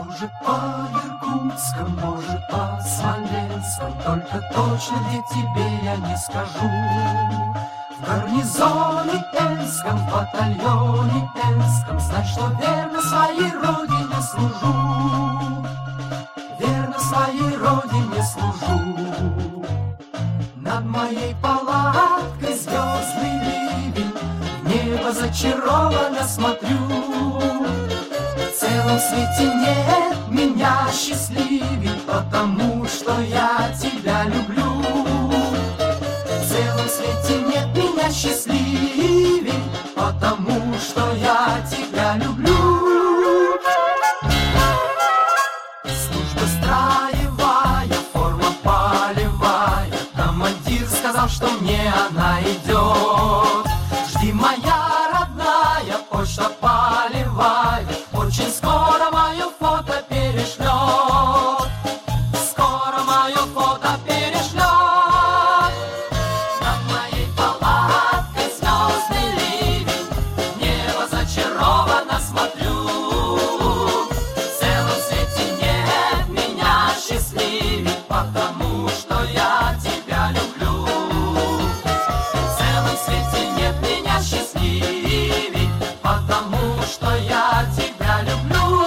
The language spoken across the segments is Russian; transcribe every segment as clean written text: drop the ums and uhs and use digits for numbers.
Может, по Иркутском, может, по Смоленском, только точно где тебе я не скажу. В гарнизоне Энском, в батальоне Энском, знай, что верно своей родине служу. Верно своей родине служу. Над моей палаткой звездный ливень, в небо зачарованно смотрю. В целом свете нет меня счастливей, потому что я тебя люблю. В целом свете нет меня счастливей, потому что я тебя люблю. Служба строевая, форма полевая, командир сказал, что мне она идет. Жди, моя родная, почта полевая, очень скоро мое фото перешлет. Скоро мое фото перешлет. Над моей палаткой звездный ливень, в небо зачарованно смотрю. В целом свете нет меня счастливей, потому что я тебя люблю. В целом свете нет меня счастливей, потому что я тебя люблю.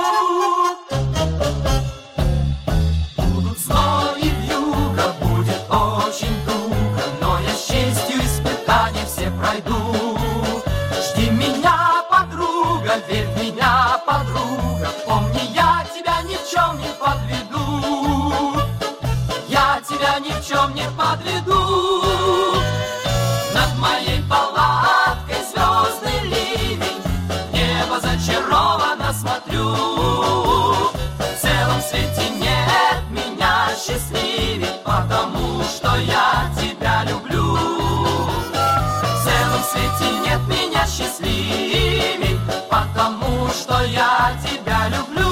Будут зной и вьюга, будет очень туго, но я с честью испытания все пройду. Жди меня, подруга, верь в меня, подруга, помни, я тебя ни в чем не подведу. Я тебя ни в чем не подведу. Над моей палаткой звездный ливень, в небо зачарованно смотрю. В целом свете нет меня счастливей, потому что я тебя люблю. В целом свете нет меня счастливей, потому что я тебя люблю.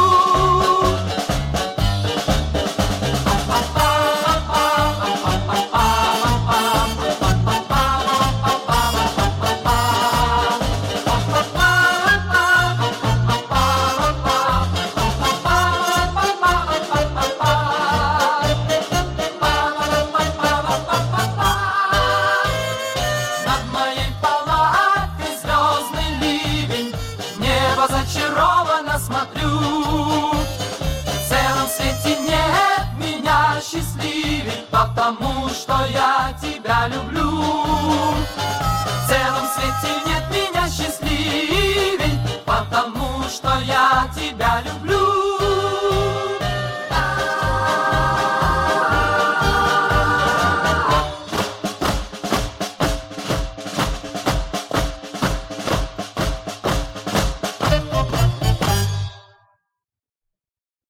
Над моей палаткой звездный ливень, в небо зачарованно смотрю. В целом свете нет меня счастливей, потому что я тебя люблю. В целом свете нет